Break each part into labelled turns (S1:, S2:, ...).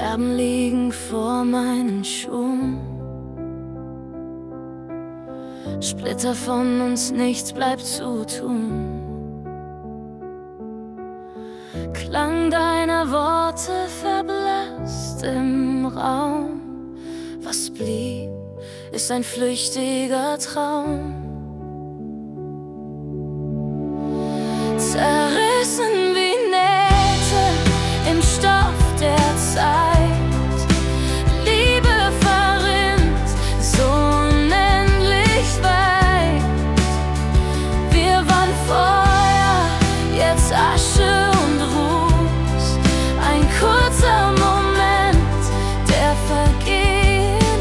S1: Scherben liegen vor meinen Schuhen. Splitter von uns, nichts bleibt zu tun. Klang deiner Worte verblasst im Raum. Was blieb, ist ein flüchtiger Traum. Zerrissen wie Nähte im Stoff der Zeit. Liebe verrinnt so unendlich weit. Wir waren Feuer, jetzt Asche und Ruß. Ein kurzer Moment, der vergehen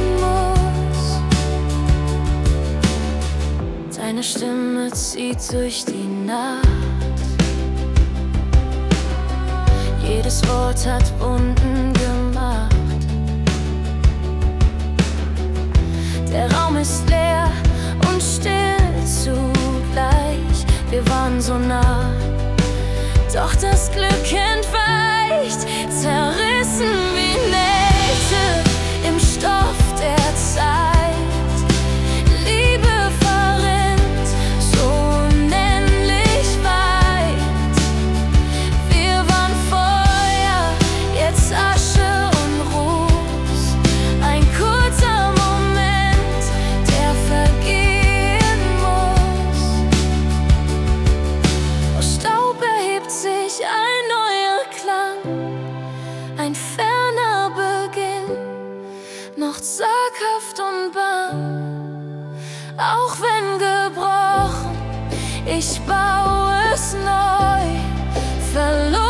S1: muss. Deine Stimme zieht durch die Nacht. Jedes Wort hat Wunden gemacht. Der Raum ist leer und still zugleich. Wir waren so nah, doch das Glück entweicht. Zerrissen wie Nähte im Stoff der Zeit. Liebe verrinnt so unendlich weit. Wir waren Feuer, jetzt Asche und Ruß. Ein kurzer Moment, der vergehen muss. Aus Staub erhebt sich ein neuer Klang, ein ferner Beginn, noch zaghaft und bang. Auch wenn gebrochen, ich baue es neu, verloren.